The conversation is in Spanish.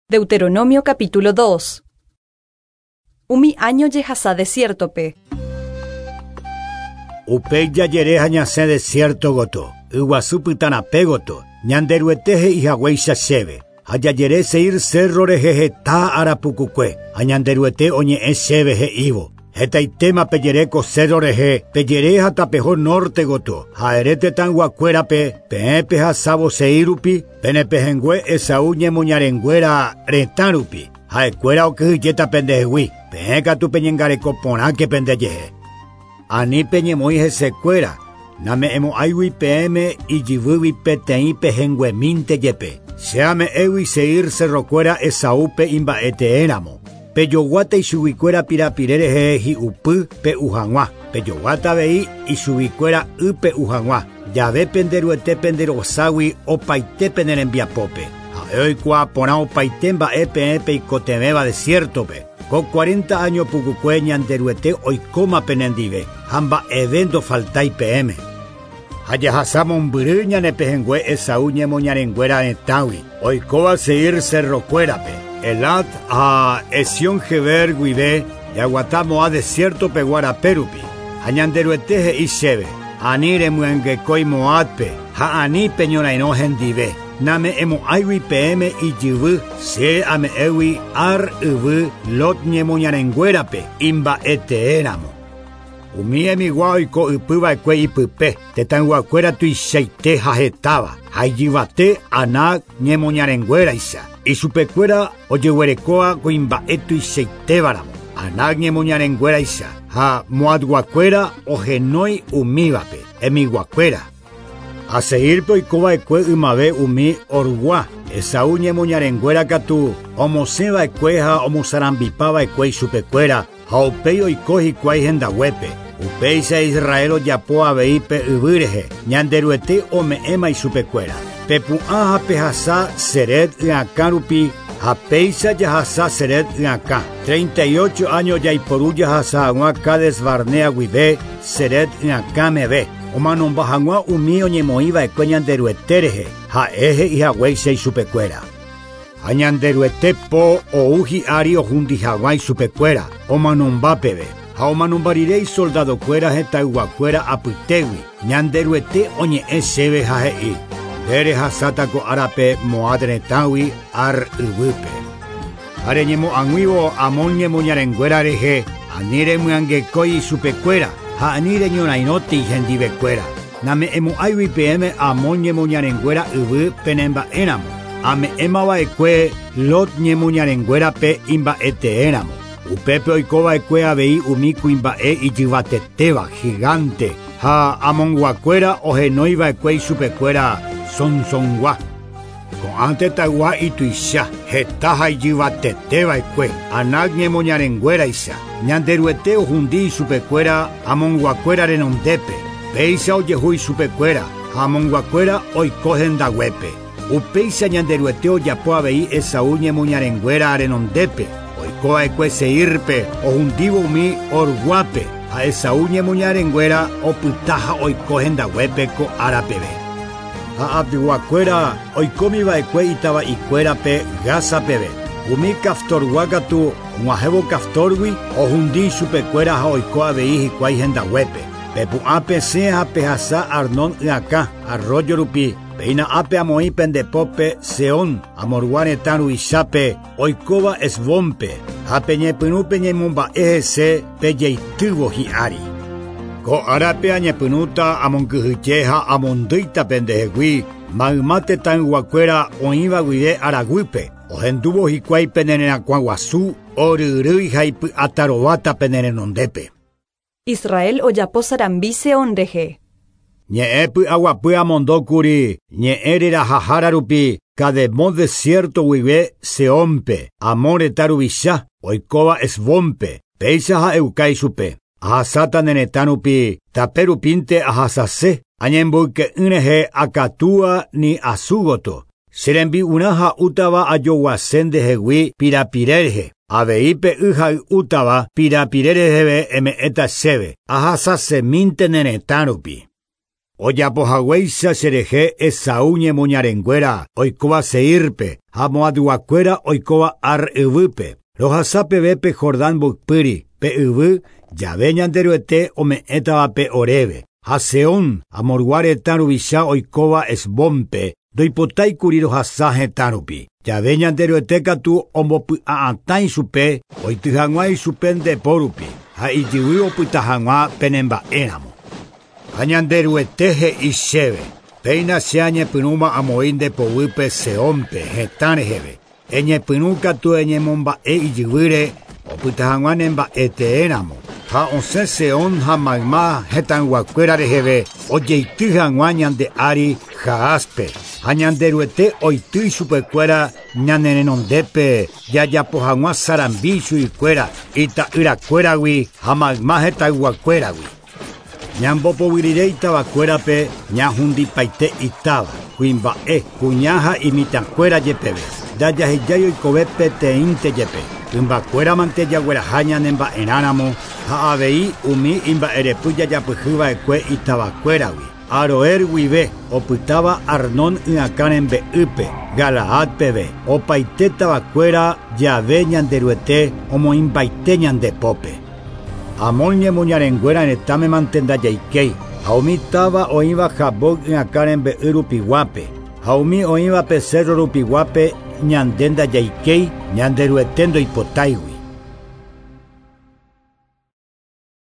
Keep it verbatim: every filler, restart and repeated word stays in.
Deuteronomio capítulo dos. Umi año yehasa desiertope. Upeya yereja ñase desierto goto, uguasupitana pegoto, ñanderueteje y haweixa sheve. Hayayere seir cerro rejeje ta arapucucue, añanderuete oñe e sheve he ivo. Hetaitema peyereco cerro reje, peyereja tapejo norte goto, jaerete tan guacuerape, peepe jasabo seirupi, penepejengue esauñe muñarenguera retarupi, jaecuera o quejilleta pendejewi, pejeca tu peñengareco ponaque pendeyeje. Ani peñemoije secuera, name emo aiwi pm y jivuwi petei pejengue minte yepe, seame ewi seir cerrocuera esaupe imbaete éramo. Peyoguata y subicuera pirapirere jeji upu pe ujanwa. Peyoguata vei y subicuera upe ujanwa. Ya ve penderuete penderosawi o paite penerembiapope. Aeoi cua pona o paitemba epe epe y cotemeba desierto pe. Con cuarenta años pucucueña anderuete oikoma penendive. Hamba evento faltai pm. Hayahasamo mbruña nepejengüe esa uñe moñarenguera etawi. Oikoa seir cerrocuera pe. Elat a Esión Geber Guibe, Yaguatamo a desierto peguara perupi, Añanderueteje y Shebe, Anire muengekoi moatpe, Ha ani peñona enojen dive, Name emo aiwi pm y jivu, Se ame ewi ar uvu, Lot ñemuñarenguerape, Imba ete éramo. Umie mi guaiko upuba ekwe ipupe, Tetan guacuera tu ishaite jajetaba, Hayivate anak ñemuñarenguera isa. Y su pecuera oyehuerecoa coimba etu y seitebaramo. Anagne moñarenguera isa. Ha moadguacuera o genoi umibape. Emi guacuera. A seguir poicoba ecue umabe umi orgua. Esa uñe moñarenguera catu. Homoseba ecueja homosarambipaba ecue y su pecuera. Ha opeo y coji cuai gendahuepe. Upeisa Israelo yapoa veipe ubureje. Ñanderuete ome ema y su pecuera. Pepu aja pejasa seret yakarupi, hapeisa yahasa seret yaka. Treinta y ocho años ya y poru yahasa aguaca desbarnea guibe, seret yaka mebe. Omanon bajangua umio ñemoiva ecueñanderuetereje, ha eje y haweise y supecuera. Añanderuete po o uji ari o jundi haguay supecuera, omanon bapebe. Ha omanon barirei soldado cuera jeta guacuera aputewi, ñanderuete oñe esebe jajei. Ere hasatako arape moadretawi ar ubupe. Areñemo anguivo amonye moñarenguera reje, anire muangekoi supecuera, ha anire ñonainoti gendivecuera. Name emo aiwi pm amonye moñarenguera ubu penemba enamo. Ame emaba ekue lot nye moñarenguera pe imba ete enamo. Upepe oikoba ekue abei umiku imba e ijivateteba gigante. Ha amonguacuera o genoiva ekue supecuera. Son son gua. Con ante tagua y tuisha, hetaja y jivateteba ekue, anagne moñarenguera isa, ñanderueteo jundi y supecuera, amonguacuera renondepe, peisa oyehui supecuera, amonguacuera oikojen da huepe, upeisa ñanderueteo yapoa vei esa uñe moñarenguera renondepe, oikoa ekue seirpe, o jundivo umi orguape, a esa uñe moñarenguera o putaja oikojen da huepe ko arapebe. A abdiguacuera, oikomi baekue itaba icuera pe gasa pebe. Umi kaftor wakatu, muajebo kaftorwi, o hundi supecuera ha oikoa veiji kwai henda huepe. Pepu ape seha pejasa arnon yaka, arroyo rupi, peina ape amoi pendepope seon, amorguane taru isape, oikoba esvompe, apeñe penupe ñemumba ese, peyeitubo hiari. Ko arape añepunuta amonkujucheja amonduita pendejegui, maumate tan guacuera oiva guide araguipe, o hendubo hikuai penenena cuaguasu, o rurui jaipu atarobata penerenondepe. Israel oyapo sarambise onreje. Ñeepu aguapu amondokuri, ñeerera jajararupi, kademon desierto guibe seompe, amore tarubisha, oikoba esvompe, peisaja eukai supe. Ahasata nenetanupi, taperupinte ahasase, añembuike uneje akatua ni asugoto. Serembi unaja utaba ayoguasende jewi pirapireje. Aveipe uja utaba pirapireje eme eta sebe. Ahasase minte nenetanupi. Oyapohagüeisa sereje Esau ñemoñarenguera oikóva seírpe, ha moaduakuéra oikóva ar yvýpe. Rohasa pevépe Jordán mboypýri, pe yvy, jave ñanderuete ome'ẽtavape oréve. Ha Seón amorgua retã ruvicha oikóva Esbónpe, ndoipotáikuri rohasa hetãrupi. Jave ñanderuete katu ombopy'a'atãi chupe, oityhag̃uã ichupe ndepórupi, ha ijyvy opytahag̃uã penemba'éramo. Ha ñanderuete he'i chéve, péina che añepyrũma amoi ndepovýpe Seónpe hetã reheve. Eñepyrũ katu eñemomba'e ijyvýre, opytahag̃uã nemba'eteéramo. Ha osẽ Seón ha mayma hetãnguakuéra reheve ojeity hag̃uã ñande ári Jaáspe. Ha ñanderuete oity chupekuéra ñanerendépe jajapo hag̃uã sarambi chuguikuéra ita'yrakuéragui ha mayma hetãnguakuéragui. Ñambopovyryre itavakuérape ñahundipaite itáva, kuimba'e, kuña ha imitãkuéra jepeve. Jajahejái oikove peteĩnte jepe. Ymbakuéramante jagueraha ñanemba'erãramo ha avei umi imba'erepy jajapyhýva'ekue itavakuéragui. Aroer guive opytáva Arnón y'akã rembe'ýpe, Galaad peve. Opaite tavakuéra jave ñanderuete omoĩmbaite ñandepópe. Amon ñemoñarenguéra retãme mantendajaikéi. Ha umi táva oĩva Jaboc y'akã rembe'y rupiguápe. Ha umi oĩva pe cerro rupiguápe ñande ndajaikéi ñanderuete ndoipotáigui.